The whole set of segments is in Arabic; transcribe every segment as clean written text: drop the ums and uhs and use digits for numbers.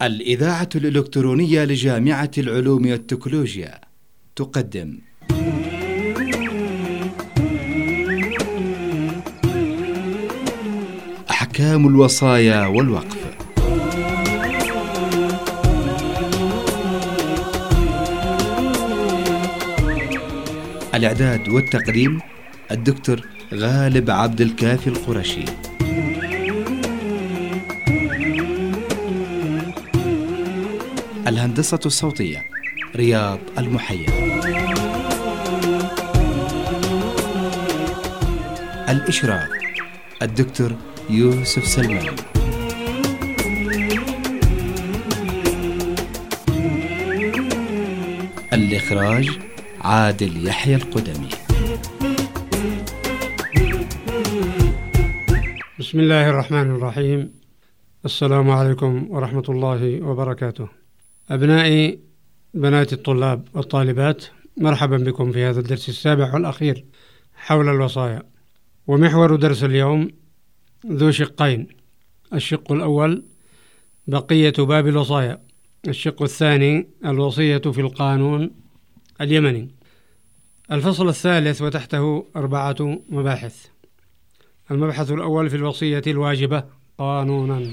الإذاعة الإلكترونية لجامعة العلوم والتكنولوجيا تقدم أحكام الوصايا والوقف. الإعداد والتقديم الدكتور غالب عبد الكافي القرشي. الهندسة الصوتية رياض المحيا. الإشراف الدكتور يوسف سلمان. الإخراج عادل يحيى القدمي. بسم الله الرحمن الرحيم. السلام عليكم ورحمة الله وبركاته. أبنائي بنات الطلاب والطالبات، مرحبا بكم في هذا الدرس السابع والأخير حول الوصايا. ومحور درس اليوم ذو شقين: الشق الأول بقية باب الوصايا، الشق الثاني الوصية في القانون اليمني. الفصل الثالث وتحته 4 مباحث. المبحث الأول في الوصية الواجبة قانونا.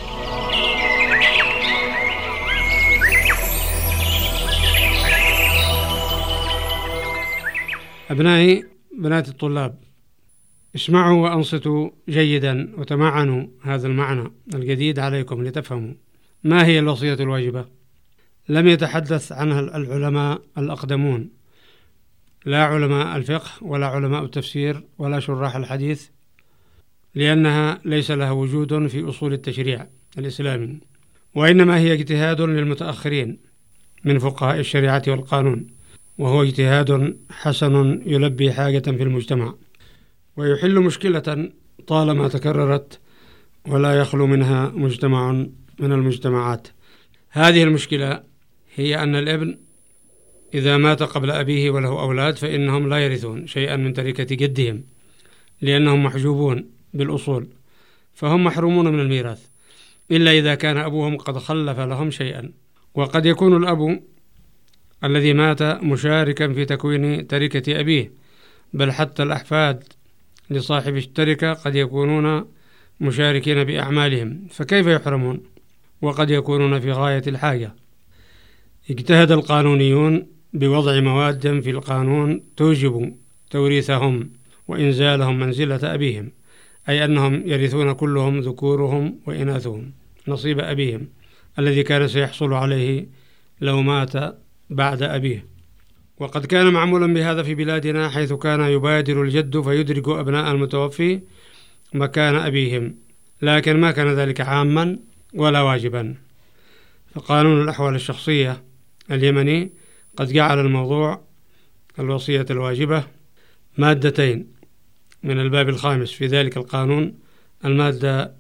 أبنائي بنات الطلاب، اسمعوا وأنصتوا جيدا وتمعنوا هذا المعنى الجديد عليكم لتفهموا ما هي الوصية الواجبة. لم يتحدث عنها العلماء الأقدمون، لا علماء الفقه ولا علماء التفسير ولا شراح الحديث، لأنها ليس لها وجود في أصول التشريع الإسلامي، وإنما هي اجتهاد للمتأخرين من فقهاء الشريعة والقانون، وهو اجتهاد حسن يلبي حاجة في المجتمع ويحل مشكلة طالما تكررت ولا يخلو منها مجتمع من المجتمعات. هذه المشكلة هي أن الابن إذا مات قبل أبيه وله أولاد فإنهم لا يرثون شيئا من تركة جدهم، لأنهم محجوبون بالأصول، فهم محرومون من الميراث إلا إذا كان أبوهم قد خلف لهم شيئا. وقد يكون الأب الذي مات مشاركا في تكوين تركة أبيه، بل حتى الأحفاد لصاحب التركة قد يكونون مشاركين بأعمالهم، فكيف يحرمون وقد يكونون في غاية الحاجة؟ اجتهد القانونيون بوضع مواد في القانون توجب توريثهم وإنزالهم منزلة أبيهم، أي أنهم يرثون كلهم ذكورهم وإناثهم نصيب أبيهم الذي كان سيحصل عليه لو مات بعد أبيه. وقد كان معمولا بهذا في بلادنا، حيث كان يبادر الجد فيدرك أبناء المتوفي مكان أبيهم، لكن ما كان ذلك عاما ولا واجبا. فقانون الأحوال الشخصية اليمني قد جعل الموضوع الوصية الواجبة مادتين من الباب الخامس في ذلك القانون، المادة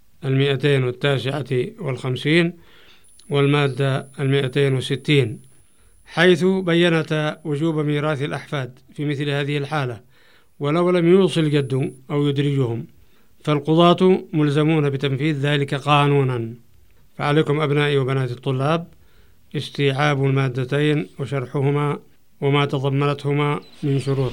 259 والمادة 260، حيث بيّنت وجوب ميراث الأحفاد في مثل هذه الحالة ولو لم يوصل الجد أو يدرجهم، فالقضاة ملزمون بتنفيذ ذلك قانونا. فعليكم أبنائي وبنات الطلاب استيعاب المادتين وشرحهما وما تضمنتهما من شروط.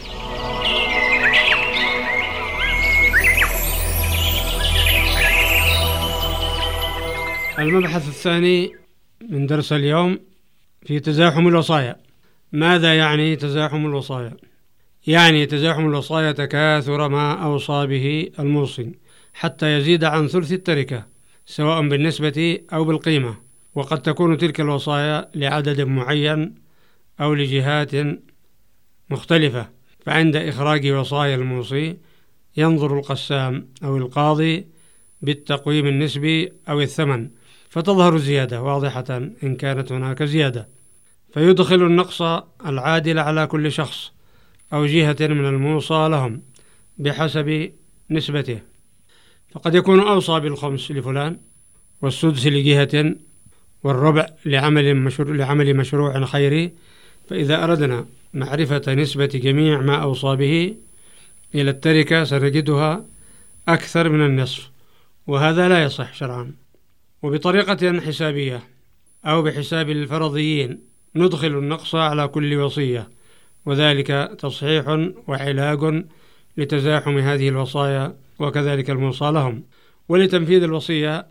المبحث الثاني من درس اليوم في تزاحم الوصايا. ماذا يعني تزاحم الوصايا؟ يعني تزاحم الوصايا تكاثر ما أوصى به الموصي حتى يزيد عن ثلث التركة، سواء بالنسبة أو بالقيمة، وقد تكون تلك الوصايا لعدد معين أو لجهات مختلفة. فعند إخراج وصايا الموصي ينظر القسام أو القاضي بالتقويم النسبي أو الثمن، فتظهر الزيادة واضحة إن كانت هناك زيادة، فيدخل النقص العادل على كل شخص أو جهة من الموصى لهم بحسب نسبته. فقد يكون أوصى بالخمس لفلان، والسدس لجهة، والربع لعمل مشروع خيري. فإذا أردنا معرفة نسبة جميع ما أوصى به إلى التركة سنجدها أكثر من النصف، وهذا لا يصح شرعا. وبطريقة حسابية أو بحساب الفرضيين ندخل النقص على كل وصية، وذلك تصحيح وعلاج لتزاحم هذه الوصايا وكذلك الموصى لهم، ولتنفيذ الوصية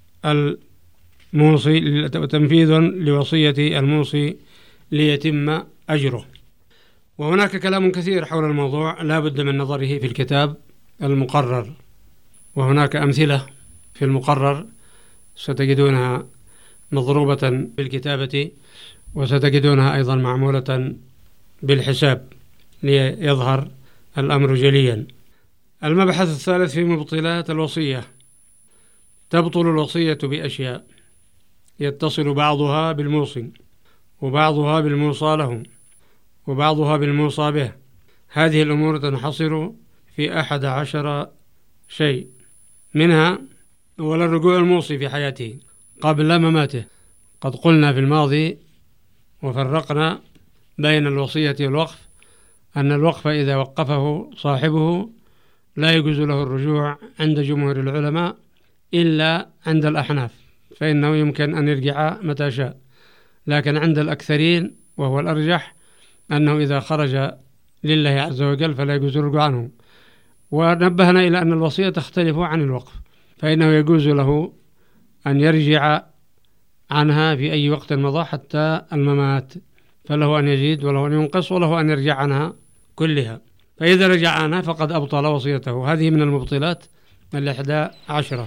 الموصي وتنفيذ لوصية الموصي ليتم أجره. وهناك كلام كثير حول الموضوع لا بد من نظره في الكتاب المقرر، وهناك أمثلة في المقرر ستجدونها مضروبة بالكتابة، وستجدونها أيضا معمولة بالحساب ليظهر الأمر جليا. المبحث الثالث في مبطلات الوصية: تبطل الوصية بأشياء يتصل بعضها بالموصي، وبعضها بالموصى له، وبعضها بالموصى به. هذه الأمور تنحصر في 11 شيء، منها أولا رجوع الموصي في حياته قبل مماته. قد قلنا في الماضي وفرقنا بين الوصية والوقف أن الوقف إذا وقفه صاحبه لا يجوز له الرجوع عند جمهور العلماء إلا عند الأحناف، فإنه يمكن أن يرجع متى شاء، لكن عند الأكثرين وهو الأرجح أنه إذا خرج لله عز وجل فلا يجوز الرجوع عنه. ونبهنا إلى أن الوصية تختلف عن الوقف، فإنه يجوز له أن يرجع عنها في أي وقت مضى حتى الممات، فله أن يزيد وله أن ينقص وله أن يرجع عنها كلها، فإذا رجع عنها فقد أبطل وصيته. هذه من المبطلات 11.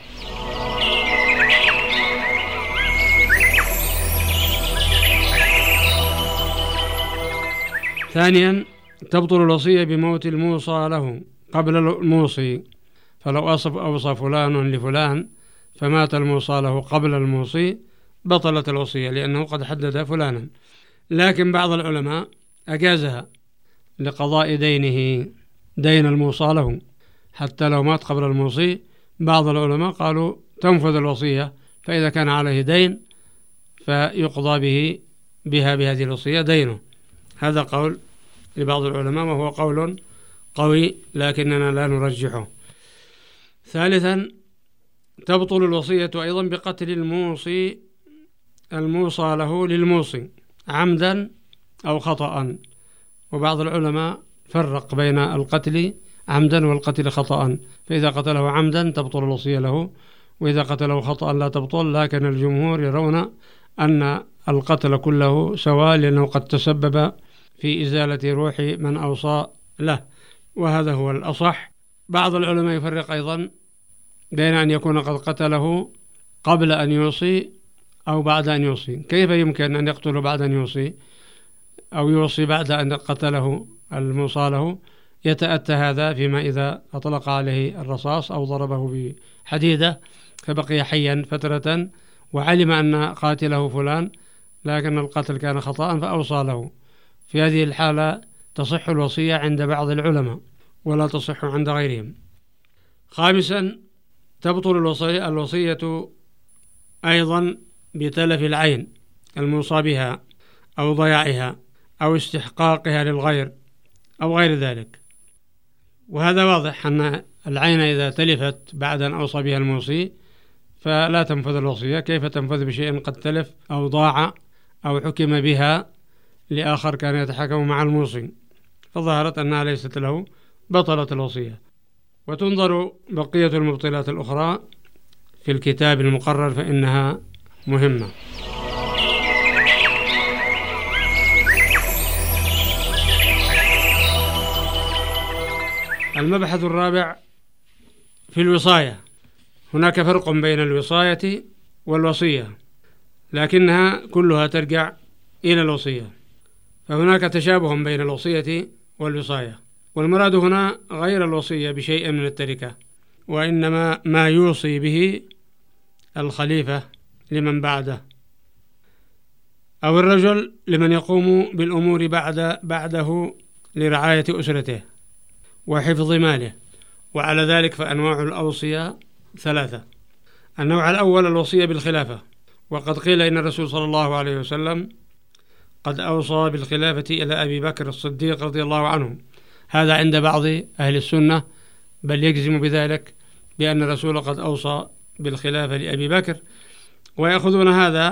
ثانيا تبطل الوصية بموت الموصى له قبل الموصي، فلو أوصى فلان لفلان فمات الموصى له قبل الموصي بطلت الوصية لأنه قد حدد فلانا. لكن بعض العلماء أجازها لقضاء دينه، دين الموصى له، حتى لو مات قبل الموصي. بعض العلماء قالوا تنفذ الوصية، فإذا كان عليه دين فيقضى بهذه الوصية دينه. هذا قول لبعض العلماء وهو قول قوي لكننا لا نرجحه. ثالثا تبطل الوصية أيضا بقتل الموصى له للموصي عمدا أو خطأ، وبعض العلماء فرق بين القتل عمدا والقتل خطأ، فإذا قتله عمدا تبطل الوصية له، وإذا قتله خطأ لا تبطل. لكن الجمهور يرون أن القتل كله سواء لأنه قد تسبب في إزالة روح من أوصى له، وهذا هو الأصح. بعض العلماء يفرق أيضا بين أن يكون قد قتله قبل أن يوصي أو بعد أن يوصي. كيف يمكن أن يقتل بعد أن يوصي أو يوصي بعد أن قتله الموصى له؟ يتأتى هذا فيما إذا أطلق عليه الرصاص أو ضربه بحديدة فبقي حيا فترة وعلم أن قاتله فلان لكن القتل كان خطأ فأوصى له. في هذه الحالة تصح الوصية عند بعض العلماء ولا تصح عند غيرهم. خامسا تبطل الوصية أيضا بتلف العين الموصى بها أو ضياعها أو استحقاقها للغير أو غير ذلك. وهذا واضح أن العين إذا تلفت بعد أن أوصى بها الموصي فلا تنفذ الوصية. كيف تنفذ بشيء قد تلف أو ضاع أو حكم بها لآخر كان يتحكم مع الموصي فظهرت أنها ليست له؟ بطلت الوصية. وتنظر بقية المبطلات الأخرى في الكتاب المقرر فإنها مهمة. المبحث الرابع في الوصاية. هناك فرق بين الوصاية والوصية لكنها كلها ترجع إلى الوصية، فهناك تشابه بين الوصية والوصاية، والمراد هنا غير الوصية بشيء من التركة، وإنما ما يوصي به الخليفة لمن بعده أو الرجل لمن يقوم بالأمور بعده لرعاية أسرته وحفظ ماله. وعلى ذلك فأنواع الأوصية 3. النوع الأول الوصية بالخلافة، وقد قيل إن الرسول صلى الله عليه وسلم قد أوصى بالخلافة إلى أبي بكر الصديق رضي الله عنه. هذا عند بعض أهل السنة بل يجزم بذلك بأن الرسول قد أوصى بالخلافة لأبي بكر، ويأخذون هذا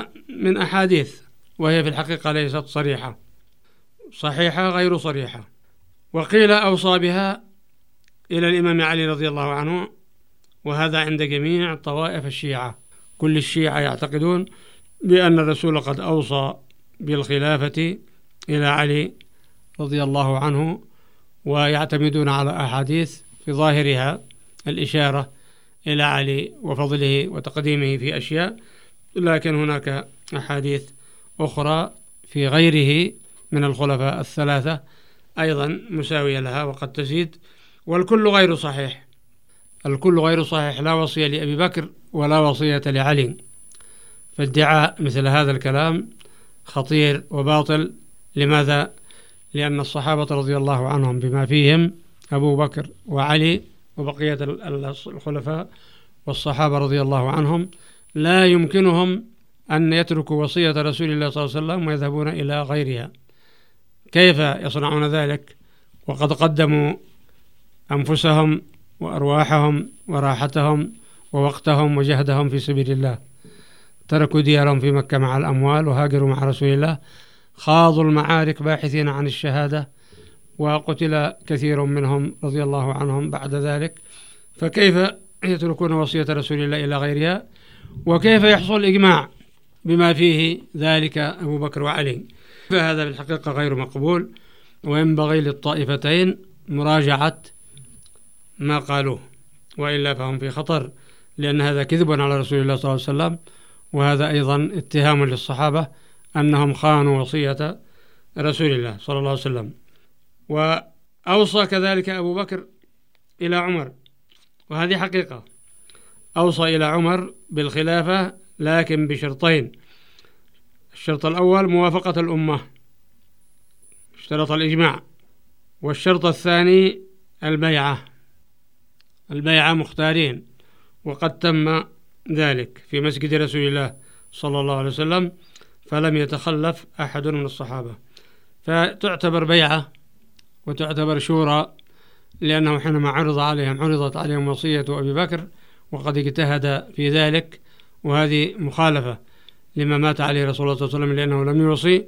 من أحاديث، وهي في الحقيقة ليست صريحة، صحيحة غير صريحة. وقيل أوصى بها إلى الإمام علي رضي الله عنه، وهذا عند جميع طوائف الشيعة. كل الشيعة يعتقدون بأن الرسول قد أوصى بالخلافة إلى علي رضي الله عنه، ويعتمدون على أحاديث في ظاهرها الإشارة إلى علي وفضله وتقديمه في أشياء، لكن هناك أحاديث أخرى في غيره من الخلفاء الثلاثة أيضا مساوية لها وقد تزيد، والكل غير صحيح. الكل غير صحيح، لا وصية لأبي بكر ولا وصية لعلي. فادعاء مثل هذا الكلام خطير وباطل. لماذا؟ لأن الصحابة رضي الله عنهم بما فيهم أبو بكر وعلي وبقية الخلفاء والصحابة رضي الله عنهم لا يمكنهم أن يتركوا وصية رسول الله صلى الله عليه وسلم ويذهبون إلى غيرها. كيف يصنعون ذلك وقد قدموا أنفسهم وأرواحهم وراحتهم ووقتهم وجهدهم في سبيل الله؟ تركوا ديارهم في مكة مع الأموال وهاجروا مع رسول الله، خاضوا المعارك باحثين عن الشهادة، وقتل كثير منهم رضي الله عنهم بعد ذلك. فكيف يتركون وصية رسول الله إلى غيرها؟ وكيف يحصل إجماع بما فيه ذلك أبو بكر وعلي؟ فهذا بالحقيقة غير مقبول، وينبغي للطائفتين مراجعة ما قالوه، وإلا فهم في خطر، لأن هذا كذب على رسول الله صلى الله عليه وسلم، وهذا أيضا اتهام للصحابة أنهم خانوا وصية رسول الله صلى الله عليه وسلم. وأوصى كذلك أبو بكر إلى عمر، وهذه حقيقة، أوصى إلى عمر بالخلافة لكن بشرطين. الشرط الأول موافقة الأمة، اشترط الإجماع. والشرط الثاني البيعة مختارين، وقد تم ذلك في مسجد رسول الله صلى الله عليه وسلم، فلم يتخلف أحد من الصحابة. فتعتبر بيعة وتعتبر شورى، لأنه حينما عرضت عليهم وصية أبي بكر وقد اجتهد في ذلك، وهذه مخالفة لما مات عليه رسول الله صلى الله عليه وسلم، لأنه لم يوصي،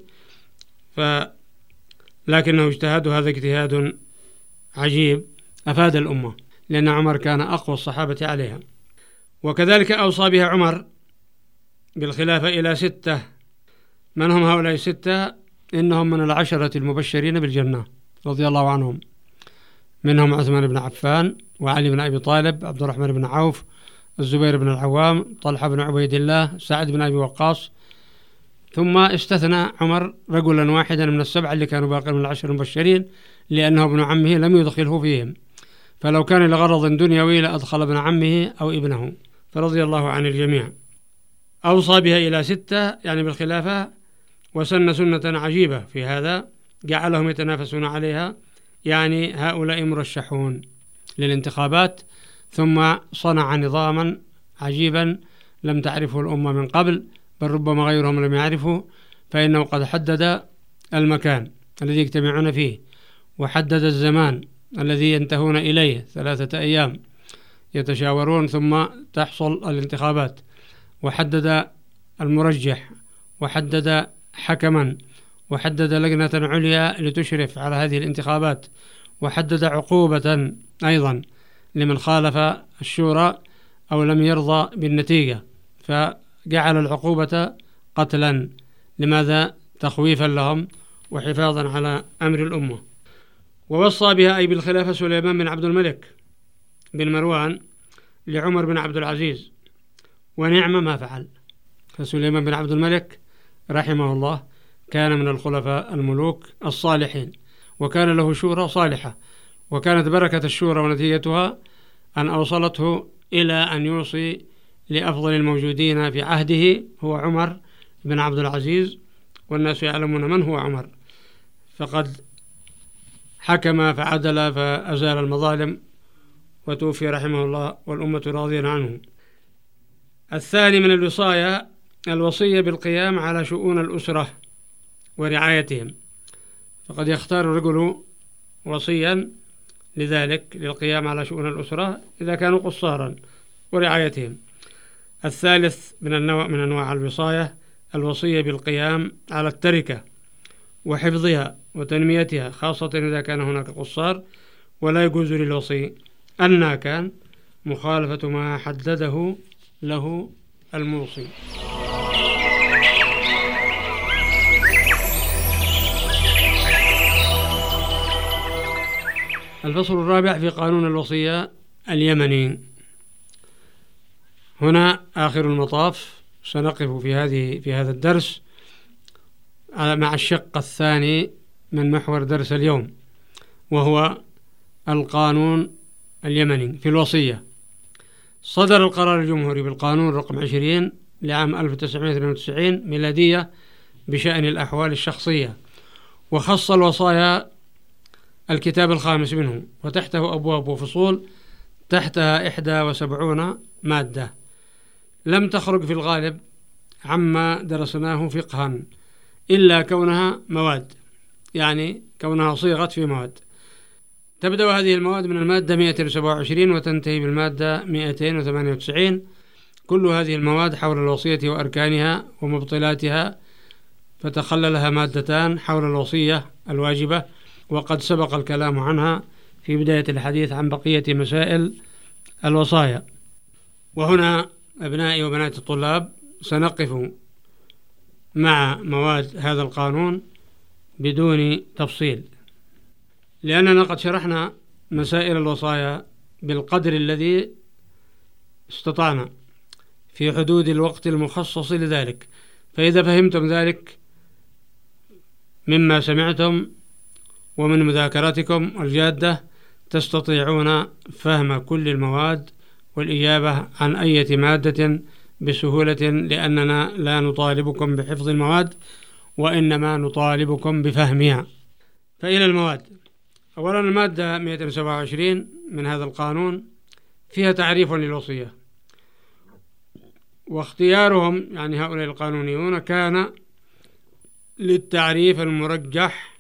لكنه اجتهاد، وهذا اجتهاد عجيب أفاد الأمة، لأن عمر كان أقوى الصحابة عليها. وكذلك أوصى بها عمر بالخلافة إلى 6. من هم هؤلاء 6؟ إنهم من 10 المبشرين بالجنة رضي الله عنهم، منهم عثمان بن عفان وعلي بن أبي طالب، عبد الرحمن بن عوف، الزبير بن العوام، طلحة بن عبيد الله، سعد بن أبي وقاص. ثم استثنى عمر رجلا واحدا من 7 اللي كانوا باقين من 10 المبشرين، لأنه ابن عمه لم يدخله فيهم، فلو كان لغرض دنيوي لأدخل ابن عمه أو ابنه، فرضي الله عن الجميع. أوصى بها إلى 6 يعني بالخلافة، وسن سنة عجيبة في هذا، جعلهم يتنافسون عليها، يعني هؤلاء مرشحون للانتخابات، ثم صنع نظاما عجيبا لم تعرفه الأمة من قبل، بل ربما غيرهم لم يعرفوا، فإنه قد حدد المكان الذي يجتمعون فيه، وحدد الزمان الذي ينتهون إليه 3 أيام يتشاورون ثم تحصل الانتخابات، وحدد المرجح، وحدد حكما، وحدد لجنة عليا لتشرف على هذه الانتخابات، وحدد عقوبة أيضا لمن خالف الشورى أو لم يرضى بالنتيجة، فجعل العقوبة قتلا. لماذا؟ تخويفا لهم وحفاظا على أمر الأمة. ووصى بها أي بالخلافة سليمان بن عبد الملك بن مروان لعمر بن عبد العزيز، ونعم ما فعل. فسليمان بن عبد الملك رحمه الله كان من الخلفاء الملوك الصالحين، وكان له شورى صالحة، وكانت بركة الشورى ونتيجتها أن أوصلته إلى أن يوصي لأفضل الموجودين في عهده هو عمر بن عبد العزيز، والناس يعلمون من هو عمر، فقد حكم فعدل فأزال المظالم وتوفي رحمه الله والأمة راضية عنه. الثاني من الوصايا الوصية بالقيام على شؤون الأسرة ورعايتهم، فقد يختار الرجل وصيا لذلك للقيام على شؤون الأسرة إذا كانوا قصارا ورعايتهم. الثالث من أنواع الوصاية الوصية بالقيام على التركة وحفظها وتنميتها، خاصة إذا كان هناك قصار، ولا يجوز للوصي أن كان مخالفة ما حدده له الموصي. الفصل الرابع في قانون الوصية اليمني. هنا آخر المطاف سنقف في هذا الدرس مع الشق الثاني من محور درس اليوم، وهو القانون اليمني في الوصية. صدر القرار الجمهوري بالقانون رقم 20 لعام 1992 ميلادية بشأن الأحوال الشخصية، وخص الوصايا الكتاب الخامس منه، وتحته أبواب وفصول تحتها 71 مادة، لم تخرج في الغالب عما درسناه فقها إلا كونها مواد، يعني كونها صيغت في مواد. تبدأ هذه المواد من المادة 127 وتنتهي بالمادة 298. كل هذه المواد حول الوصية وأركانها ومبطلاتها، فتخللها مادتان حول الوصية الواجبة، وقد سبق الكلام عنها في بداية الحديث عن بقية مسائل الوصايا. وهنا أبنائي وبنات الطلاب سنقف مع مواد هذا القانون بدون تفصيل، لأننا قد شرحنا مسائل الوصايا بالقدر الذي استطعنا في حدود الوقت المخصص لذلك، فإذا فهمتم ذلك مما سمعتم ومن مذاكرتكم الجادة تستطيعون فهم كل المواد والإجابة عن أي مادة بسهولة، لأننا لا نطالبكم بحفظ المواد وإنما نطالبكم بفهمها. فإلى المواد. أولا المادة 127 من هذا القانون فيها تعريف للوصية، واختيارهم يعني هؤلاء القانونيون كان للتعريف المرجح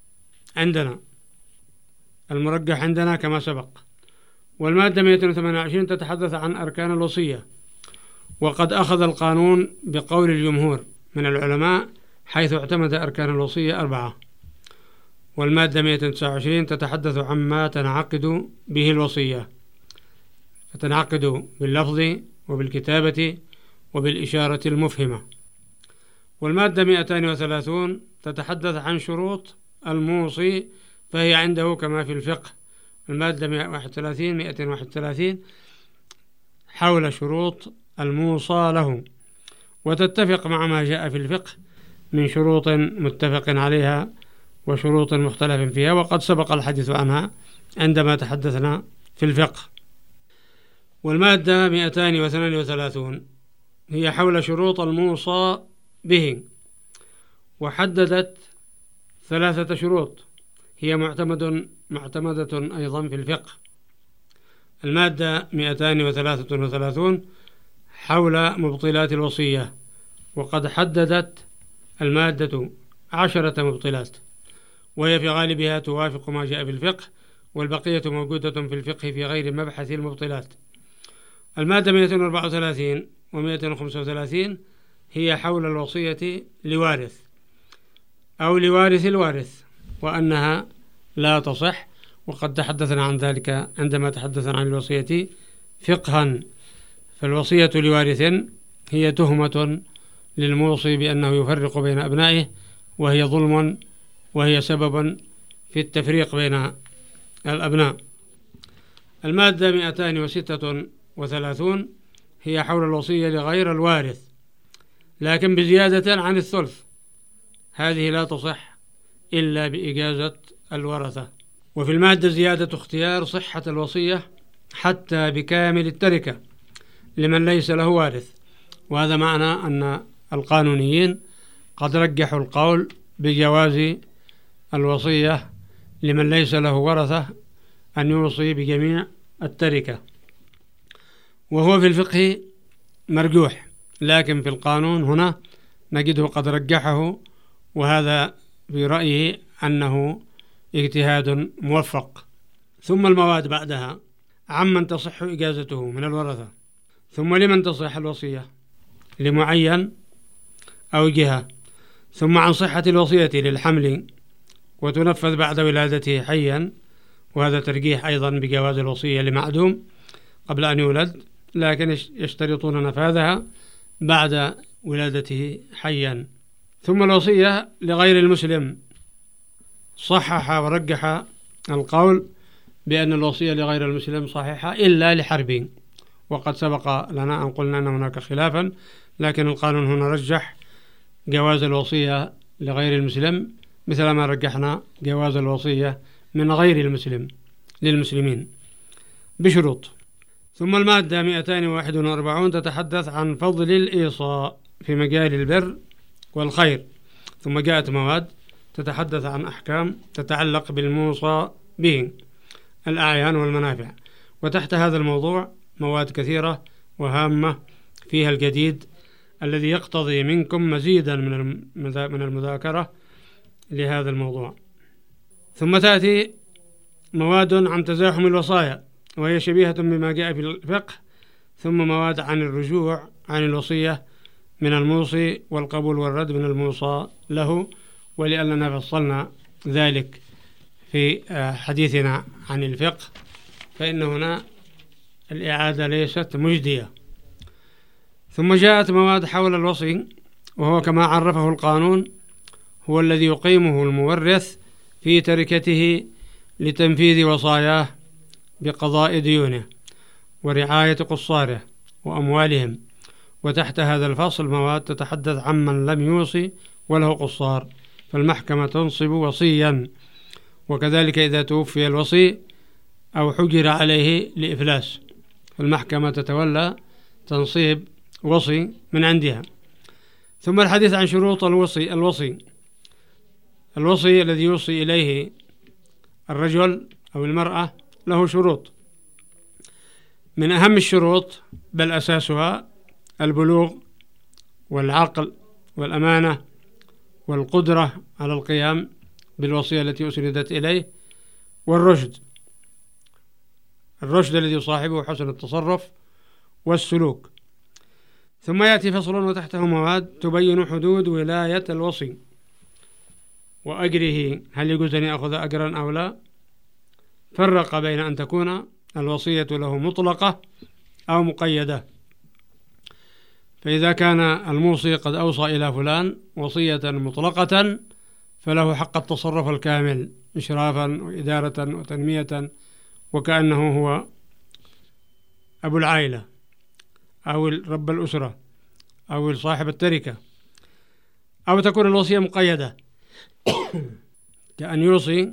عندنا كما سبق. والمادة 128 تتحدث عن أركان الوصية، وقد أخذ القانون بقول الجمهور من العلماء حيث اعتمد أركان الوصية 4. والمادة 129 تتحدث عما تنعقد به الوصية، فتنعقد باللفظ وبالكتابة وبالإشارة المفهمة. والمادة 230 تتحدث عن شروط الموصي، فهي عنده كما في الفقه. المادة 231 حول شروط الموصى له، وتتفق مع ما جاء في الفقه من شروط متفق عليها وشروط مختلف فيها، وقد سبق الحديث عنها عندما تحدثنا في الفقه. والمادة 238 هي حول شروط الموصى به، وحددت 3 شروط هي معتمدة أيضا في الفقه. المادة 233 حول مبطلات الوصية، وقد حددت المادة 10 مبطلات، وهي في غالبها توافق ما جاء في الفقه، والبقية موجودة في الفقه في غير مبحث المبطلات. المادة 234 و235 هي حول الوصية لوارث أو لوارث الوارث، وأنها لا تصح، وقد تحدثنا عن ذلك عندما تحدثنا عن الوصية فقها. فالوصية لوارث هي تهمة للموصي بأنه يفرق بين أبنائه، وهي ظلم، وهي سبب في التفريق بين الأبناء. المادة 236 هي حول الوصية لغير الوارث، لكن بزيادة عن الثلث، هذه لا تصح إلا بإجازة الورثة. وفي المادة زيادة اختيار صحة الوصية حتى بكامل التركة لمن ليس له وارث، وهذا معنى أن القانونيين قد رجحوا القول بجواز الوصية لمن ليس له ورثة أن يوصي بجميع التركة، وهو في الفقه مرجوح، لكن في القانون هنا نجده قد رجحه، وهذا في رأيه أنه اجتهاد موفق. ثم المواد بعدها عمن تصح إجازته من الورثة. ثم لمن تصح الوصية؟ لمعين أو جهة. ثم عن صحة الوصية للحمل وتنفذ بعد ولادته حيا، وهذا ترجيح أيضا بجواز الوصية لمعدوم قبل أن يولد، لكن يشترطون نفاذها بعد ولادته حيا. ثم الوصية لغير المسلم، صحح ورجح القول بأن الوصية لغير المسلم صحيحة إلا لحرب، وقد سبق لنا أن قلنا أن هناك خلافا، لكن القانون هنا رجح جواز الوصية لغير المسلم مثل ما رجحنا جواز الوصية من غير المسلم للمسلمين بشروط. ثم المادة 241 تتحدث عن فضل الإيصاء في مجال البر والخير. ثم جاءت مواد تتحدث عن أحكام تتعلق بالموصى به، الأعيان والمنافع. وتحت هذا الموضوع مواد كثيرة وهامة فيها الجديد الذي يقتضي منكم مزيدا من المذاكرة لهذا الموضوع. ثم تأتي مواد عن تزاحم الوصايا، وهي شبيهة بما جاء في الفقه. ثم مواد عن الرجوع عن الوصية من الموصي والقبول والرد من الموصى له، ولأننا فصلنا ذلك في حديثنا عن الفقه فإن هنا الإعادة ليست مجدية. ثم جاءت مواد حول الوصي، وهو كما عرفه القانون هو الذي يقيمه المورث في تركته لتنفيذ وصاياه بقضاء ديونه ورعاية قصاره وأموالهم. وتحت هذا الفصل مواد تتحدث عمن لم يوصي وله قصار، فالمحكمة تنصب وصيا، وكذلك إذا توفي الوصي أو حجر عليه لإفلاس فالمحكمة تتولى تنصيب وصي من عندها. ثم الحديث عن شروط الوصي الذي يوصي إليه الرجل أو المرأة له شروط. من أهم الشروط بل أساسها البلوغ والعقل والأمانة والقدرة على القيام بالوصية التي أسندت إليه، والرشد الذي يصاحبه حسن التصرف والسلوك. ثم يأتي فصل وتحته مواد تبين حدود ولاية الوصي وأجره، هل يجوز أن يأخذ أجرا أو لا. فرق بين أن تكون الوصية له مطلقة أو مقيدة. فإذا كان الموصي قد أوصى إلى فلان وصية مطلقة فله حق التصرف الكامل إشرافا وإدارة وتنمية، وكأنه هو أبو العائلة أو رب الأسرة أو صاحب التركة. أو تكون الوصية مقيدة كأن يوصي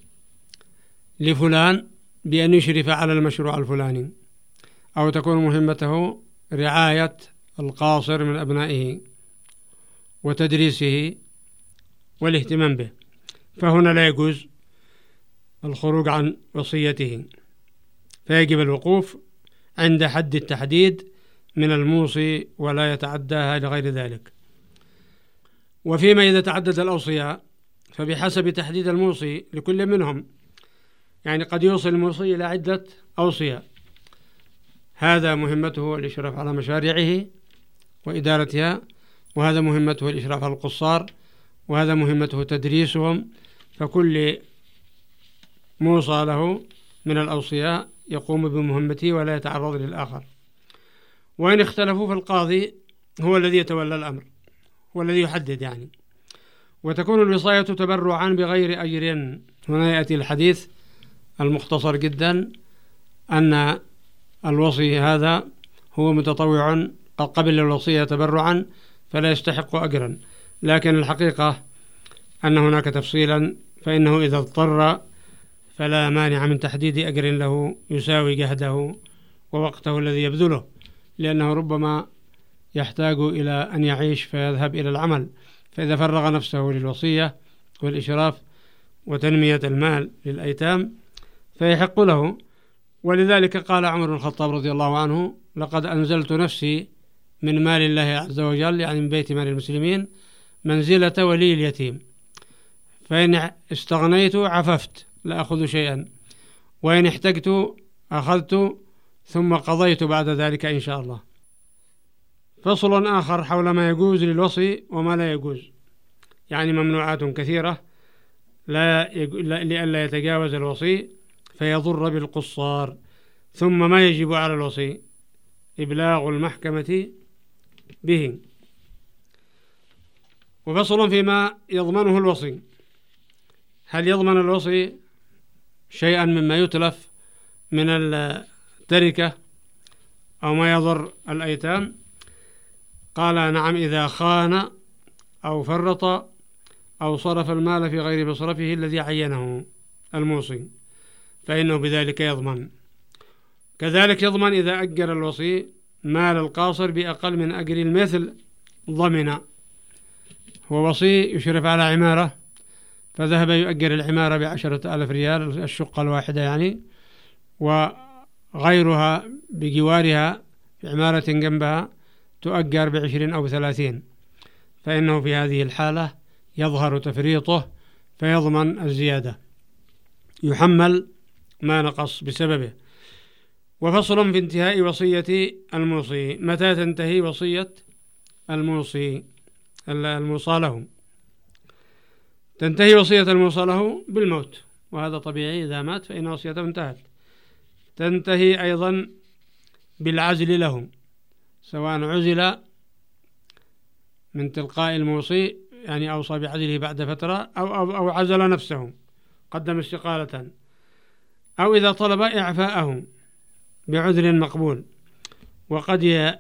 لفلان بأن يشرف على المشروع الفلاني، أو تكون مهمته رعاية القاصر من أبنائه وتدريسه والاهتمام به، فهنا لا يجوز الخروج عن وصيته، فيجب الوقوف عند حد التحديد من الموصي ولا يتعداها لغير ذلك. وفيما إذا تعدد الأوصياء فبحسب تحديد الموصي لكل منهم، يعني قد يوصي الموصي إلى عدة أوصياء، هذا مهمته الإشراف على مشاريعه وإدارتها، وهذا مهمته الإشراف على القصار، وهذا مهمته تدريسهم. فكل موصى له من الأوصياء يقوم بمهمته ولا يتعرض للآخر. وإن اختلفوا فالقاضي هو الذي يتولى الأمر، هو الذي يحدد يعني. وتكون الوصاية تبرعا بغير أجر. هنا يأتي الحديث المختصر جدا أن الوصي هذا هو متطوع قد قبل الوصية تبرعا فلا يستحق أجرا، لكن الحقيقة أن هناك تفصيلا، فإنه إذا اضطر فلا مانع من تحديد أجر له يساوي جهده ووقته الذي يبذله، لأنه ربما يحتاج إلى أن يعيش فيذهب إلى العمل، فإذا فرغ نفسه للوصية والإشراف وتنمية المال للأيتام فيحق له. ولذلك قال عمر بن الخطاب رضي الله عنه: لقد أنزلت نفسي من مال الله عز وجل، يعني من بيت مال المسلمين، منزلة ولي اليتيم، فإن استغنيت عففت لا أخذ شيئا، وإن احتجت أخذت ثم قضيت بعد ذلك إن شاء الله. فصل آخر حول ما يجوز للوصي وما لا يجوز، يعني ممنوعات كثيرة لئلا يتجاوز الوصي فيضر بالقصار. ثم ما يجب على الوصي إبلاغ المحكمة به. وفصل فيما يضمنه الوصي، هل يضمن الوصي شيئا مما يتلف من التركة أو ما يضر الأيتام؟ قال نعم، إذا خان أو فرط أو صرف المال في غير مصرفه الذي عينه الموصي فإنه بذلك يضمن. كذلك يضمن إذا أجر الوصي مال القاصر بأقل من أجر المثل ضمن. هو وصي يشرف على عمارة فذهب يؤجر العمارة ب10,000 ريال الشقة الواحدة يعني، وغيرها بجوارها في عمارة جنبها تؤجر ب20 أو 30، فإنه في هذه الحالة يظهر تفريطه فيضمن الزيادة، يحمل ما نقص بسببه. وفصل في انتهاء وصية الموصي، متى تنتهي وصية الموصي الموصى له؟ تنتهي وصية الموصى له بالموت، وهذا طبيعي، إذا مات فإن وصيته انتهت. تنتهي أيضا بالعزل له، سواء عزل من تلقاء الموصي يعني أوصى بعزله بعد فترة أو عزل نفسه قدم استقالة، أو إذا طلب إعفاءه بعذر مقبول، وقد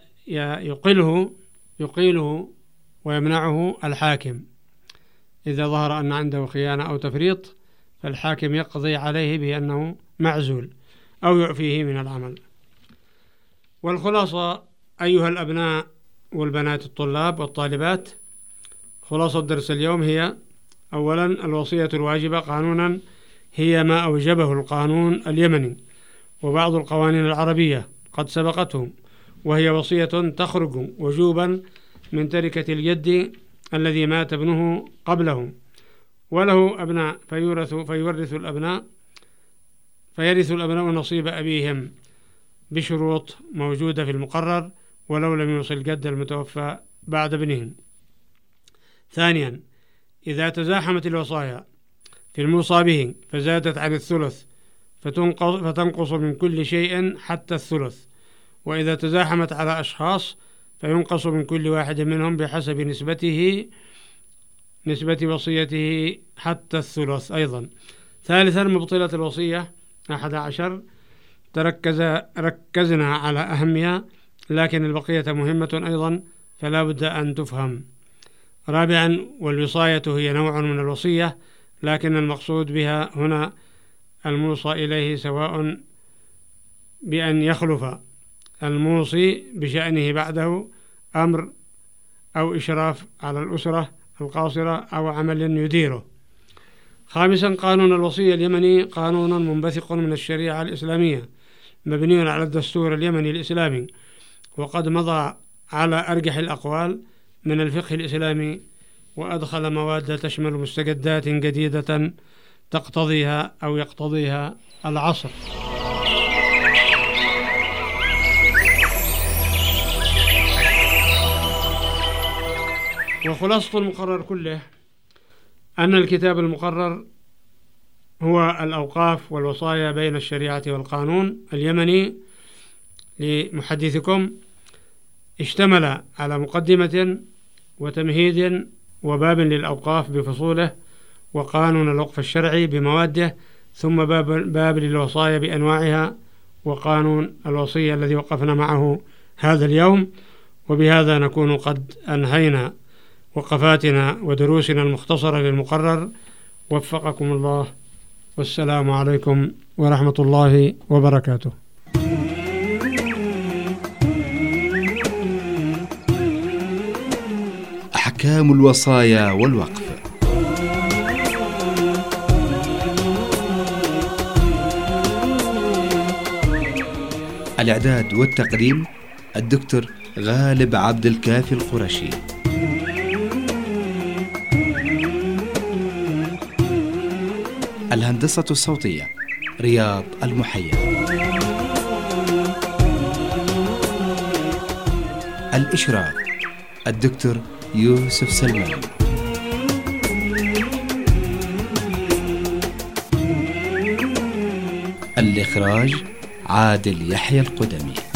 يقيله ويمنعه الحاكم إذا ظهر أن عنده خيانة أو تفريط، فالحاكم يقضي عليه بأنه معزول أو يعفيه من العمل. والخلاصة أيها الأبناء والبنات الطلاب والطالبات، خلاصة درس اليوم هي: أولا، الوصية الواجبة قانونا هي ما أوجبه القانون اليمني وبعض القوانين العربية قد سبقته، وهي وصية تخرج وجوبا من تركة الجد الذي مات ابنه قبله وله أبناء فيرث الأبناء نصيب أبيهم بشروط موجودة في المقرر ولو لم يوصل الجد المتوفى بعد ابنهم. ثانيا، إذا تزاحمت الوصايا في الموصى به فزادت عن الثلث فتنقص من كل شيء حتى الثلث، وإذا تزاحمت على أشخاص فينقص من كل واحد منهم بحسب نسبة وصيته حتى الثلث أيضا. ثالثا، مبطلة الوصية 11 ركزنا على أهمها، لكن البقية مهمة أيضا فلا بد أن تفهم. رابعا، والوصاية هي نوع من الوصية، لكن المقصود بها هنا الموصى إليه، سواء بأن يخلف الموصي بشأنه بعده أمر أو إشراف على الأسرة القاصرة أو عمل يديره. خامسا، قانون الوصية اليمني قانون منبثق من الشريعة الإسلامية مبني على الدستور اليمني الإسلامي، وقد مضى على أرجح الأقوال من الفقه الإسلامي، وأدخل مواد تشمل مستجدات جديدة تقتضيها أو يقتضيها العصر. وخلاصة المقرر كله أن الكتاب المقرر هو الأوقاف والوصايا بين الشريعة والقانون اليمني لمحدثكم، اشتمل على مقدمة وتمهيد وباب للأوقاف بفصوله، وقانون الوقف الشرعي بمواده، ثم باب للوصايا بأنواعها، وقانون الوصية الذي وقفنا معه هذا اليوم. وبهذا نكون قد أنهينا وقفاتنا ودروسنا المختصرة للمقرر، وفقكم الله، والسلام عليكم ورحمة الله وبركاته. أحكام الوصايا والوقف. الإعداد والتقديم الدكتور غالب عبد الكافي القرشي. الهندسة الصوتية رياض المحيا. الإشراف الدكتور يوسف سلمان. الإخراج عادل يحيى القدمي.